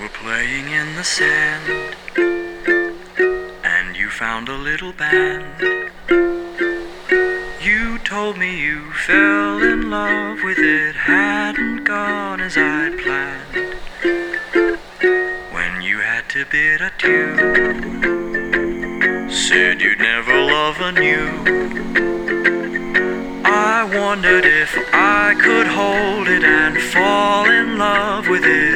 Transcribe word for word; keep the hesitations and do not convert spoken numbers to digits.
were playing in the sand, and you found a little band. You told me you fell in love with it, hadn't gone as I'd planned. When you had to bid adieu, said you'd never love anew. I wondered if I could hold it and fall in love with it